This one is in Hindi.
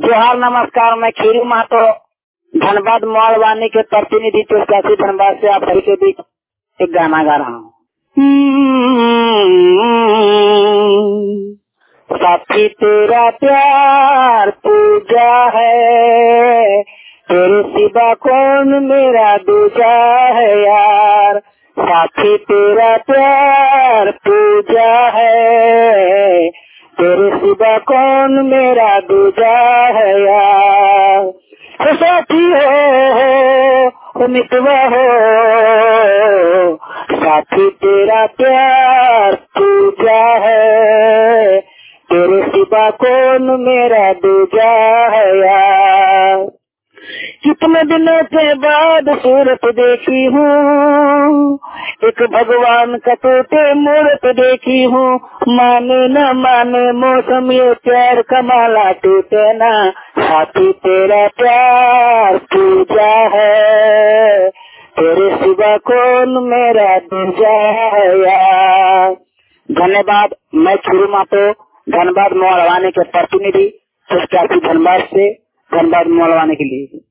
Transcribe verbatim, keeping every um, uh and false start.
जोहार नमस्कार। मैं खीरू महतो धनबाद मॉलवानी के प्रतिनिधि चौरासी धनबाद से आप सभी के बीच एक गाना गा रहा हूँ। साथी तेरा प्यार पूजा है, तेरे सिवा कौन मेरा दूजा है यार। साथी तेरा प्यार पूजा है, तेरे सिवा कौन मेरा दूजा है यार। हो साथी हो मितवा हो, साथी तेरा प्यार पूजा है, तेरे सिवा कौन मेरा दूजा है यार। कितने दिनों के बाद सूरत देखी हूँ, एक भगवान का टूटे मूरत देखी हूँ। माने न माने मौसम ये प्यार का माला टूटे ना। साथी तेरा प्यार पूजा है, तेरे सिवा कौन मेरा दूजा है यार। धन्यवाद। मैं खीरू महतो धनबाद मॉलवानी के प्रतिनिधि चौरासी धनबाद से धनबाद मॉलवानी के लिए।